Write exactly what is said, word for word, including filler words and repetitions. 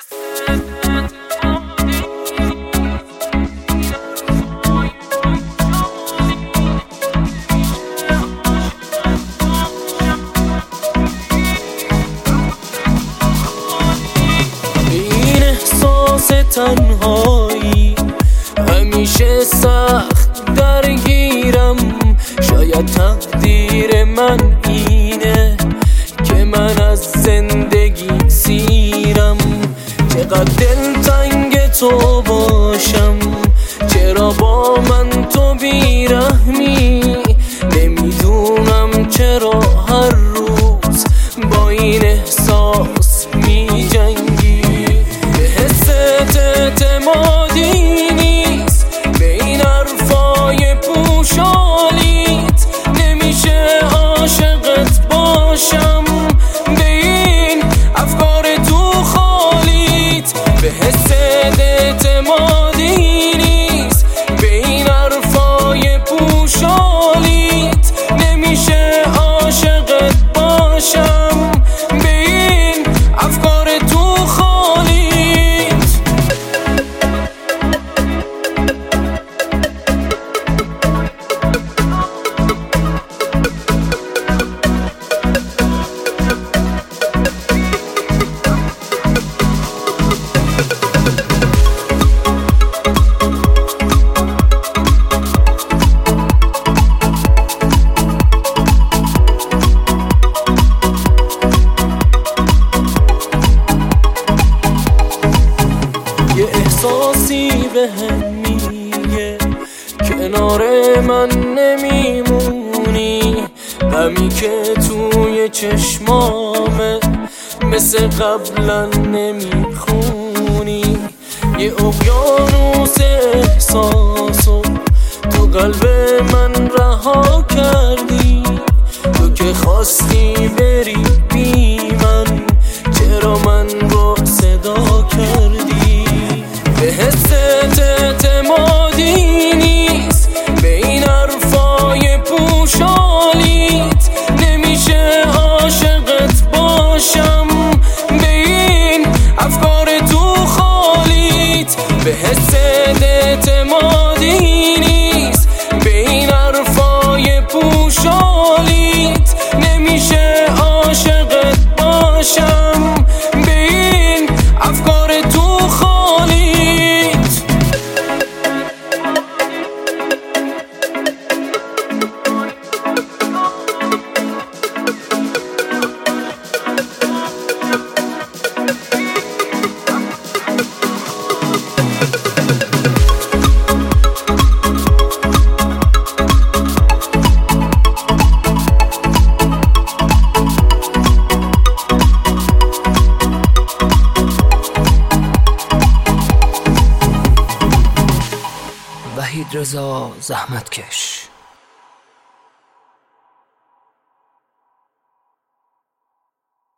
این احساس تنهایی همیشه سخت درگیرم. شاید تقدیر من اینه که من از زندگی سیرم. چقدر دلتنگ تو باشم، چرا با من تو بیرحمی؟ نمیدونم چرا هر روز با این احساس می جنگی. به حست اعتمادی نیست، به این حرفای پوشالیت نمیشه عاشقت باشم. به این افکار تو خالیت، به حست اعتمادی نیست، به این حرفای پوشالیت نمیشه عاشقت باشم. به این افکار تو خالیت. یه احساسی بهم میگه کنار من نمیمونی. غمی که توی چشمامه مثل قبلا نمیخونی. یه اقیانوس احساسو تو قلب من رها کردی. تو که خواستی بری بی من، چرا من رو صدا کردی؟ به حست اعتمادی نیست، به این حرفای پوشالیت نمیشه عاشقت باشم. به این افکار تو خالیت، به حست اعتمادی نیست، به این حرفای پوشالیت نمیشه عاشقت باشم. به این افکار تو خالیت. وحید رضا زحمتکش.